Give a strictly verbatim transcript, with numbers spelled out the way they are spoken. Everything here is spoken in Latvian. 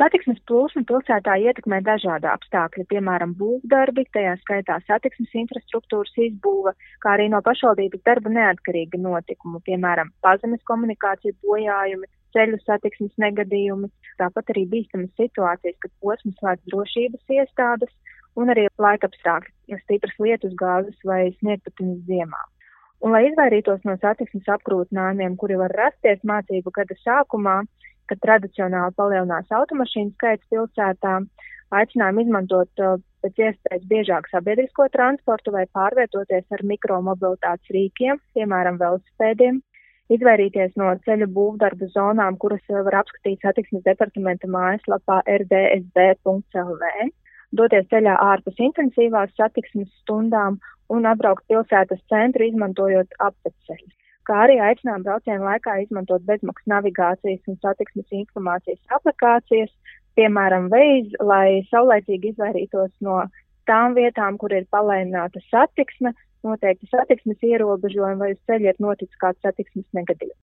Satiksmes plūsmu pilsētā ietekmē dažādi apstākļi, piemēram, būvdarbi, tajā skaitā satiksmes infrastruktūras izbūve, kā arī no pašvaldības darba neatkarīgi notikumi, piemēram, pazemes komunikācija bojājumi, ceļu satiksmes negadījumi, tāpat arī bīstamas situācijas, kad posms slēdz drošības iestādes un arī laikapstākļi, stipras lietus gāzes vai sniegpatiņas ziemā. Un, lai izvairītos no satiksmes apgrūtinājumiem, kuri var rasties mācību gada sākumā, kad tradicionāli palielinās automašīnu skaits pilsētā, aicinām izmantot uh, pēc iespējas biežāk sabiedrisko transportu vai pārvietoties ar mikromobilitātes rīkiem, piemēram, velosipēdiem, izvairīties no ceļu būvdarbu zonām, kuras var apskatīt satiksmes departamenta mājaslapā r d s b punkts l v, doties ceļā ārpus intensīvās satiksmes stundām un apbraukt pilsētas centru, izmantojot apceļus. Kā arī aicinām braucienu laikā izmantot bezmaksas navigācijas un satiksmes informācijas aplikācijas, piemēram, Waze, lai saulaicīgi izvairītos no tām vietām, kur ir palēnināta satiksme, noteikti satiksmes ierobežojumi vai uz ceļa ir noticis kāds satiksmes negadījums.